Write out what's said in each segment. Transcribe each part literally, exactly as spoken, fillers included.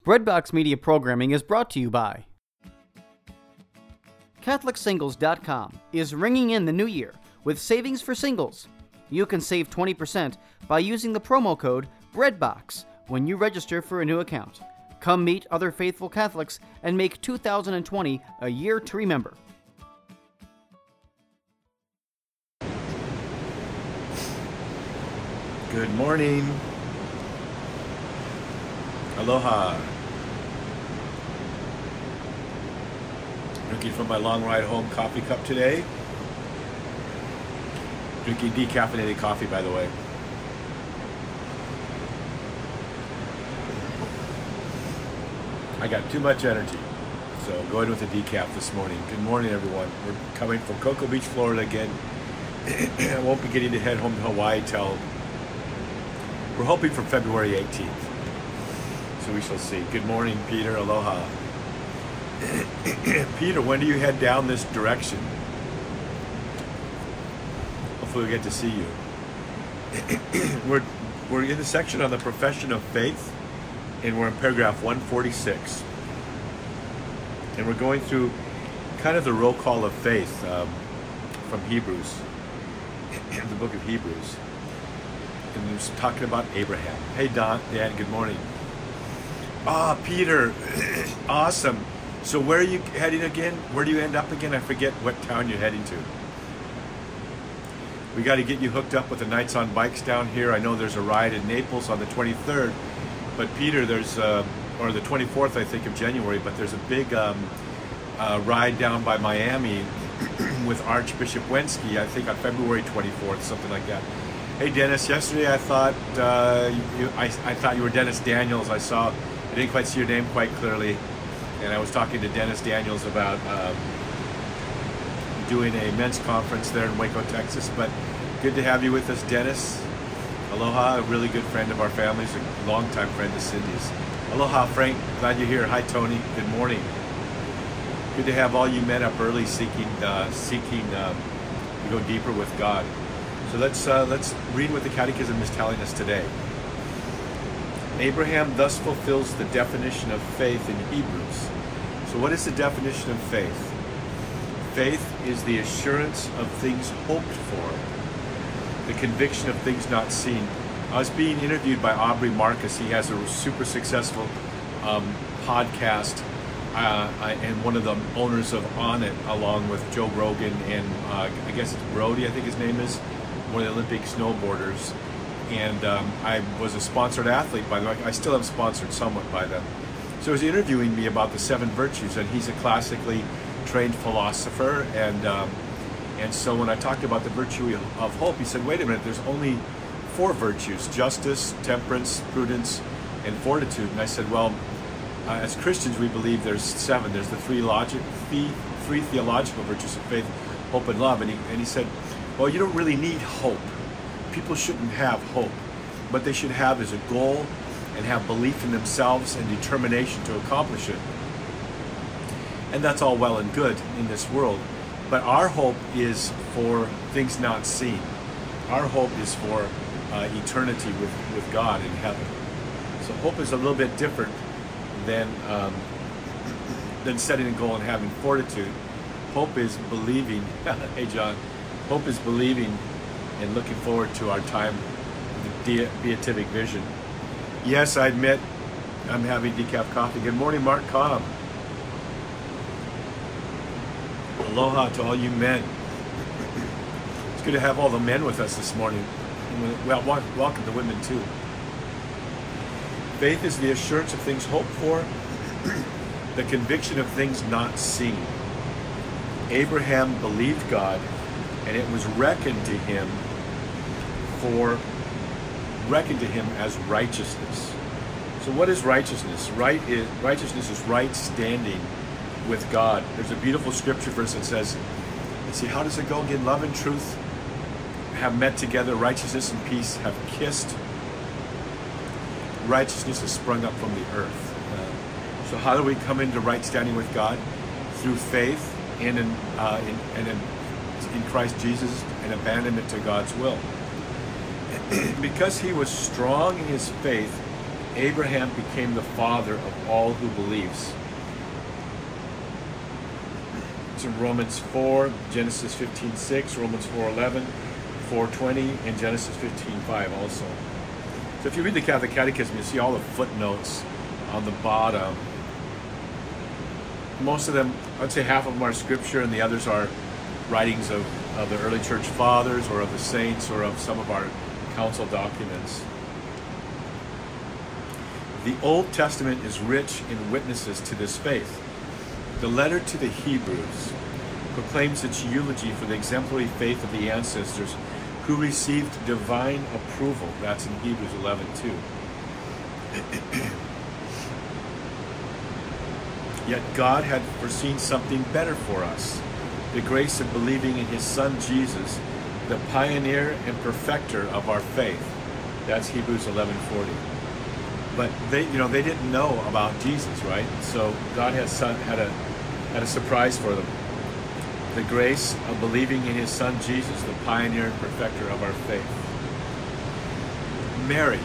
Breadbox Media Programming is brought to you by Catholic Singles dot com is ringing in the new year with savings for singles. You can save twenty percent by using the promo code BREADBOX when you register for a new account. Come meet other faithful Catholics and make two thousand twenty a year to remember. Good morning. Aloha. Drinking from my long ride home coffee cup today. Drinking decaffeinated coffee, by the way. I got too much energy, so going with a decaf this morning. Good morning, everyone. We're coming from Cocoa Beach, Florida again. I won't be getting to head home to Hawaii till we're hoping for February eighteenth. So we shall see. Good morning, Peter. Aloha. Peter, when do you head down this direction? Hopefully we get to see you. we're, we're in the section on the profession of faith, and we're in paragraph one forty-six. And we're going through kind of the roll call of faith um, from Hebrews, the book of Hebrews. And we're talking about Abraham. Hey, Don, Dan, good morning. Ah, Peter, awesome. So where are you heading again? Where do you end up again? I forget what town you're heading to. We got to get you hooked up with the Knights on Bikes down here. I know there's a ride in Naples on the twenty-third, but Peter, there's, uh, or the twenty-fourth, I think, of January, but there's a big um, uh, ride down by Miami with Archbishop Wensky, I think on February twenty-fourth, something like that. Hey, Dennis, yesterday I thought uh, you, I, I thought you were Dennis Daniels. I saw, I didn't quite see your name quite clearly. And I was talking to Dennis Daniels about um, doing a men's conference there in Waco, Texas. But good to have you with us, Dennis. Aloha, a really good friend of our family's, a longtime friend of Cindy's. Aloha, Frank. Glad you're here. Hi, Tony. Good morning. Good to have all you men up early seeking uh, seeking um, to go deeper with God. So let's uh, let's read what the Catechism is telling us today. Abraham thus fulfills the definition of faith in Hebrews. So what is the definition of faith? Faith is the assurance of things hoped for, the conviction of things not seen. I was being interviewed by Aubrey Marcus. He has a super successful um, podcast, uh, and one of the owners of On It, along with Joe Rogan and uh, I guess it's Brody, I think his name is, one of the Olympic snowboarders. And um, I was a sponsored athlete, by the way. I still am sponsored somewhat by them. So he was interviewing me about the seven virtues, and he's a classically trained philosopher. And um, and so when I talked about the virtue of hope, he said, wait a minute, there's only four virtues: justice, temperance, prudence, and fortitude. And I said, well, uh, as Christians, we believe there's seven. There's the three, logic, three, three theological virtues of faith, hope, and love. And he, and he said, well, you don't really need hope. People shouldn't have hope. What they should have is a goal and have belief in themselves and determination to accomplish it. And that's all well and good in this world. But our hope is for things not seen. Our hope is for uh, eternity with, with God in heaven. So hope is a little bit different than, um, than setting a goal and having fortitude. Hope is believing, hey John, hope is believing and looking forward to our time with the beatific vision. Yes, I admit I'm having decaf coffee. Good morning, Mark Cobb. Aloha to all you men. It's good to have all the men with us this morning. Well, welcome the women too. Faith is the assurance of things hoped for, the conviction of things not seen. Abraham believed God, and it was reckoned to him for reckoned to him as righteousness. So what is righteousness? Right is righteousness is right standing with God. There's a beautiful scripture verse that says, let's see, how does it go again? Love and truth have met together, righteousness and peace have kissed. Righteousness has sprung up from the earth. Uh, so how do we come into right standing with God? Through faith and in, uh, in, and in in Christ Jesus and abandonment to God's will. Because he was strong in his faith, Abraham became the father of all who believes. It's in Romans four, Genesis fifteen six, Romans four eleven, four twenty, and Genesis fifteen five also. So if you read the Catholic Catechism, you see all the footnotes on the bottom. Most of them, I'd say half of them are scripture, and the others are writings of, of the early church fathers or of the saints or of some of our council documents. The Old Testament is rich in witnesses to this faith. The letter to the Hebrews proclaims its eulogy for the exemplary faith of the ancestors who received divine approval. That's in Hebrews eleven two. Yet God had foreseen something better for us, the grace of believing in his Son Jesus, the pioneer and perfecter of our faith. That's Hebrews eleven forty. But they, you know, they didn't know about Jesus, right? So God had son, had a had a surprise for them. The grace of believing in his Son Jesus, the pioneer and perfecter of our faith. Mary.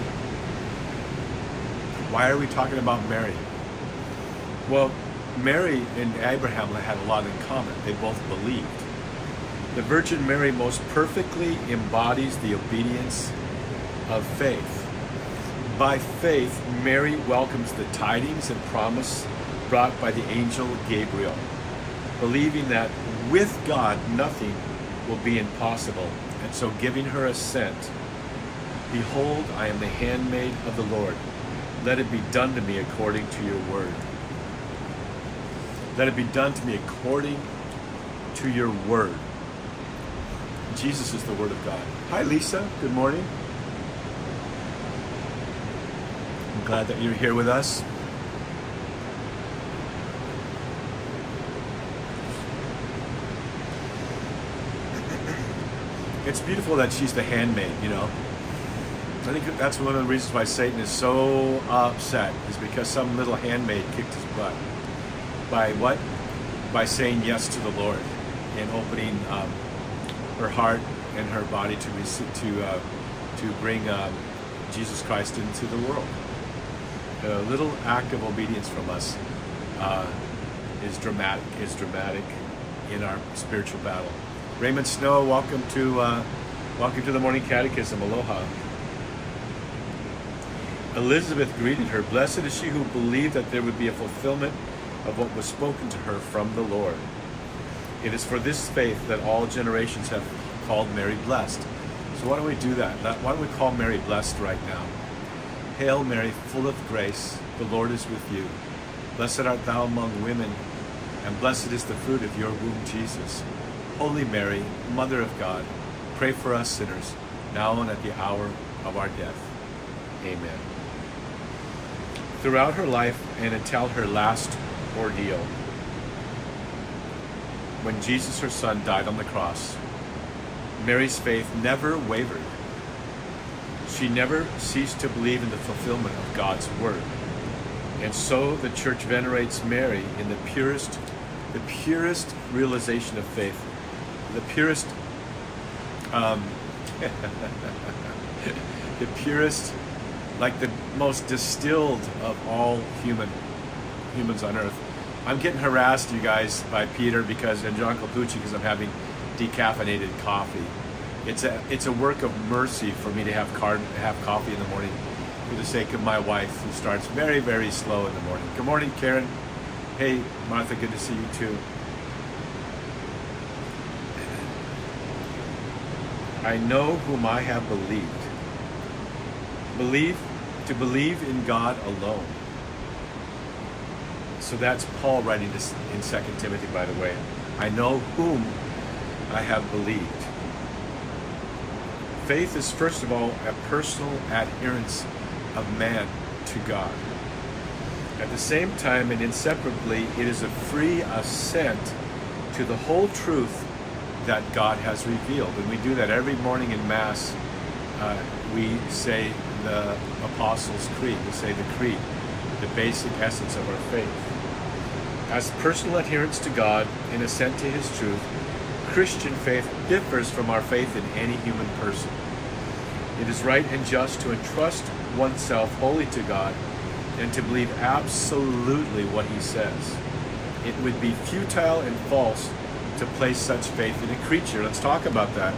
Why are we talking about Mary? Well, Mary and Abraham had a lot in common. They both believed. The Virgin Mary most perfectly embodies the obedience of faith. By faith, Mary welcomes the tidings and promise brought by the angel Gabriel, believing that with God nothing will be impossible, and so giving her assent. Behold, I am the handmaid of the Lord. Let it be done to me according to your word. Let it be done to me according to your word. Jesus is the word of God. Hi, Lisa. Good morning. I'm glad that you're here with us. It's beautiful that she's the handmaid, you know. I think that's one of the reasons why Satan is so upset, is because some little handmaid kicked his butt. By what? By saying yes to the Lord and opening um, her heart and her body to receive, to uh, to bring uh, Jesus Christ into the world. A little act of obedience from us uh, is dramatic. Is dramatic in our spiritual battle. Raymond Snow, welcome to uh, welcome to the Morning Catechism. Aloha. Elizabeth greeted her. Blessed is she who believed that there would be a fulfillment of what was spoken to her from the Lord. It is for this faith that all generations have called Mary blessed. So why don't we do that? Why don't we call Mary blessed right now? Hail Mary, full of grace, the Lord is with you. Blessed art thou among women, and blessed is the fruit of your womb, Jesus. Holy Mary, Mother of God, pray for us sinners, now and at the hour of our death. Amen. Throughout her life and until her last ordeal, when Jesus, her son, died on the cross, Mary's faith never wavered. She never ceased to believe in the fulfillment of God's word. And so the church venerates Mary in the purest, the purest realization of faith, the purest, um, the purest, like the most distilled of all human humans on earth. I'm getting harassed, you guys, by Peter because and John Capucci because I'm having decaffeinated coffee. It's a it's a work of mercy for me to have car, have coffee in the morning for the sake of my wife, who starts very, very slow in the morning. Good morning, Karen. Hey, Martha, good to see you too. I know whom I have believed. Believe, to believe in God alone. So that's Paul writing this in Second Timothy, by the way. I know whom I have believed. Faith is, first of all, a personal adherence of man to God. At the same time and inseparably, it is a free assent to the whole truth that God has revealed. And we do that every morning in Mass. Uh, we say the Apostles' Creed. We say the Creed, the basic essence of our faith. As personal adherence to God and assent to His truth, Christian faith differs from our faith in any human person. It is right and just to entrust oneself wholly to God and to believe absolutely what he says. It would be futile and false to place such faith in a creature. Let's talk about that.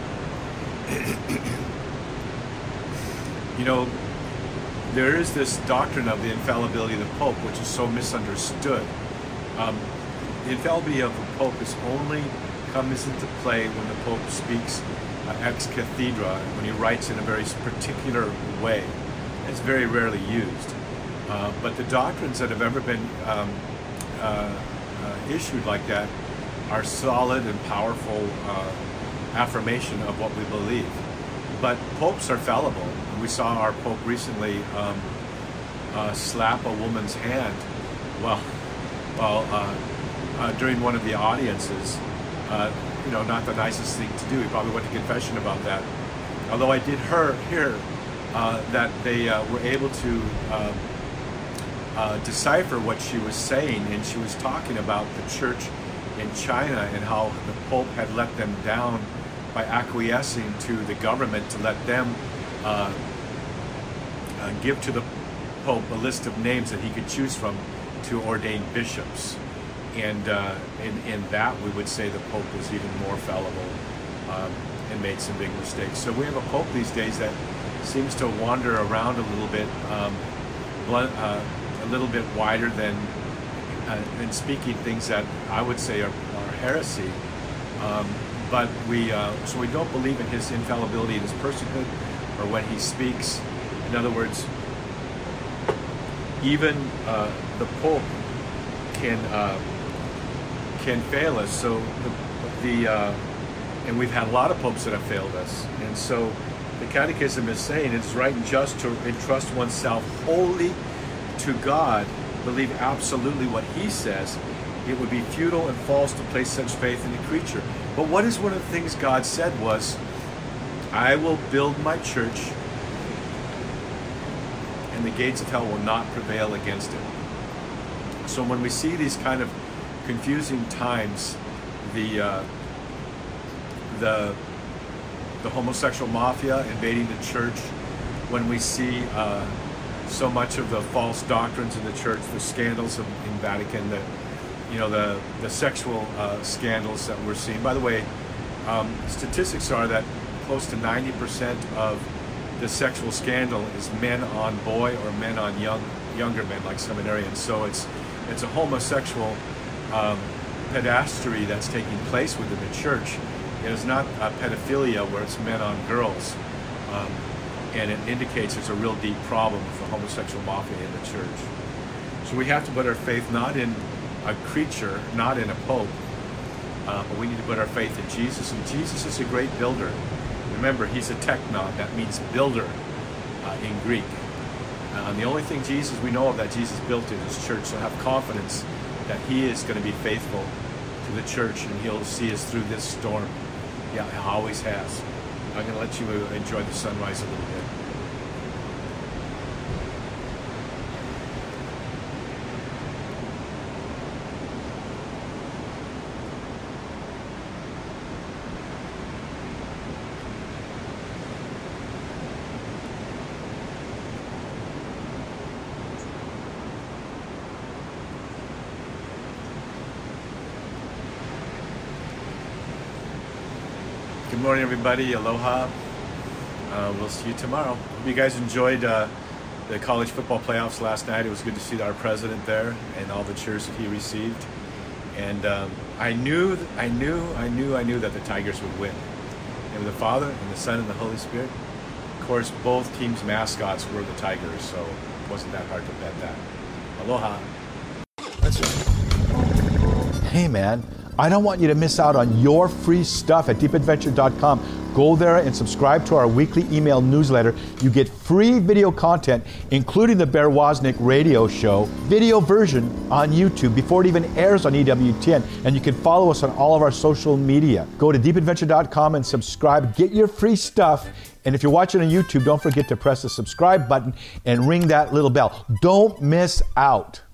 You know, there is this doctrine of the infallibility of the Pope, which is so misunderstood. Um, the infallibility of the Pope is only comes into play when the Pope speaks uh, ex cathedra, when he writes in a very particular way. It's very rarely used. Uh, but the doctrines that have ever been um, uh, uh, issued like that are solid and powerful uh, affirmation of what we believe. But popes are fallible. We saw our Pope recently um, uh, slap a woman's hand while, while uh, uh, during one of the audiences. Uh, you know, not the nicest thing to do. He probably went to confession about that. Although I did hear, hear uh, that they uh, were able to uh, uh, decipher what she was saying, and she was talking about the church in China and how the Pope had let them down by acquiescing to the government to let them uh, uh, give to the Pope a list of names that he could choose from to ordain bishops. And uh, in, in that, we would say the Pope was even more fallible um, and made some big mistakes. So we have a Pope these days that seems to wander around a little bit, um, blunt, uh, a little bit wider than uh, and speaking things that I would say are, are heresy. Um, but we uh, so we don't believe in his infallibility in his personhood or when he speaks. In other words, even uh, the Pope can. Uh, can fail us. So the, the uh, and we've had a lot of popes that have failed us. And so the Catechism is saying it's right and just to entrust oneself wholly to God, believe absolutely what he says. It would be futile and false to place such faith in a creature. But what is one of the things God said was, I will build my church and the gates of hell will not prevail against it. So when we see these kind of confusing times, the uh, the the homosexual mafia invading the church, when we see uh, so much of the false doctrines in the church, the scandals in, in Vatican, the you know the the sexual uh, scandals that we're seeing. By the way, um, statistics are that close to ninety percent of the sexual scandal is men on boy or men on young younger men, like seminarians. So it's it's a homosexual Um, pedastry that's taking place within the church. It is not a pedophilia where it's men on girls, um, and it indicates there's a real deep problem with the homosexual mafia in the church. So we have to put our faith not in a creature, not in a pope, uh, but we need to put our faith in Jesus. And Jesus is a great builder. Remember, he's a teknon, that means builder uh, in Greek. Uh, and the only thing Jesus we know of that Jesus built in his church. So have confidence that he is going to be faithful to the church and he'll see us through this storm. Yeah, he always has. I'm going to let you enjoy the sunrise a little bit. Good morning, everybody. Aloha. Uh, we'll see you tomorrow. Hope you guys enjoyed uh, the college football playoffs last night. It was good to see our president there and all the cheers that he received. And um, I knew, I knew, I knew, I knew that the Tigers would win. And the Father and the Son and the Holy Spirit. Of course, both teams' mascots were the Tigers, so it wasn't that hard to bet that. Aloha. That's right. Hey, man. I don't want you to miss out on your free stuff at deep adventure dot com. Go there and subscribe to our weekly email newsletter. You get free video content, including the Bear Wozniak radio show, video version on YouTube before it even airs on E W T N. And you can follow us on all of our social media. Go to deep adventure dot com and subscribe. Get your free stuff. And if you're watching on YouTube, don't forget to press the subscribe button and ring that little bell. Don't miss out.